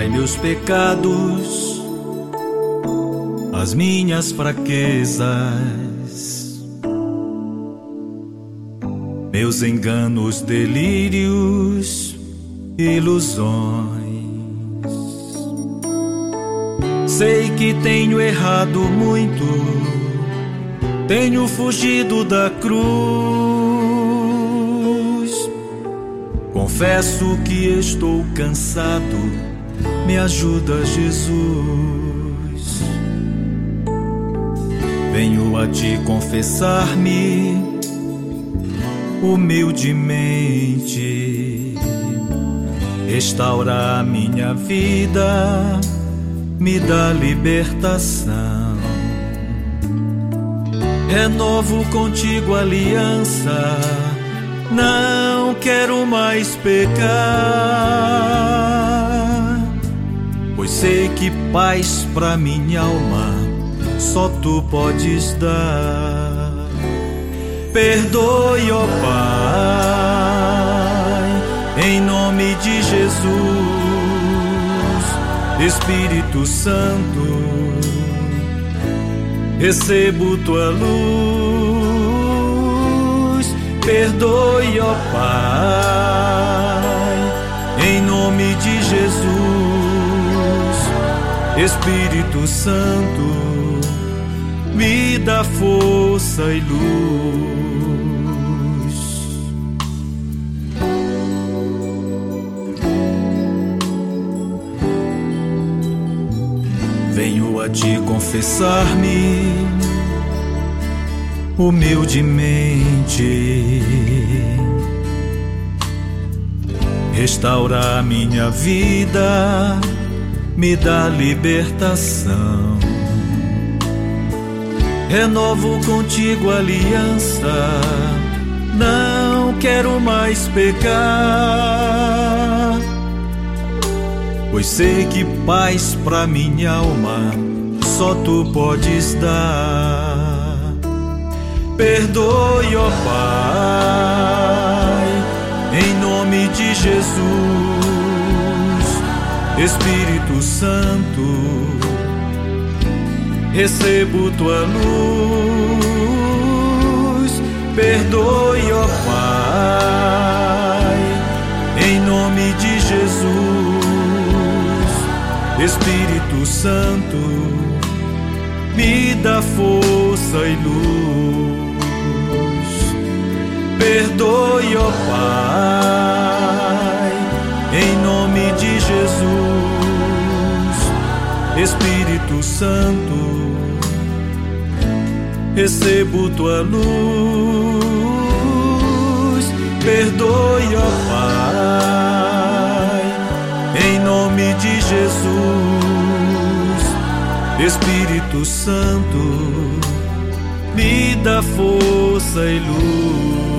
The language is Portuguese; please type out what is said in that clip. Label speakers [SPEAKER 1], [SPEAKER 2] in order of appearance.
[SPEAKER 1] Perdoai meus pecados, as minhas fraquezas, meus enganos, delírios, ilusões. Sei que tenho errado muito, tenho fugido da cruz. Confesso que estou cansado, me ajuda, Jesus. Venho a te confessar-me humildemente, restaura a minha vida, me dá libertação. Renovo contigo a aliança, não quero mais pecar, pois sei que paz pra minha alma só tu podes dar. Perdoe, ó Pai, em nome de Jesus, Espírito Santo, recebo tua luz. Perdoe, ó Pai, em nome de Jesus, Espírito Santo, me dá força e luz. Venho a te confessar-me humildemente, restaura a minha vida, me dá libertação. Renovo contigo a aliança, não quero mais pecar, pois sei que paz pra minha alma só tu podes dar. Perdoe, ó Pai, em nome de Jesus, Espírito Santo, recebo tua luz. Perdoe, ó Pai, em nome de Jesus, Espírito Santo, me dá força e luz. Perdoe, ó Pai, em nome de Jesus, Espírito Santo, recebo tua luz. Perdoe, ó Pai, em nome de Jesus, Espírito Santo, me dá força e luz.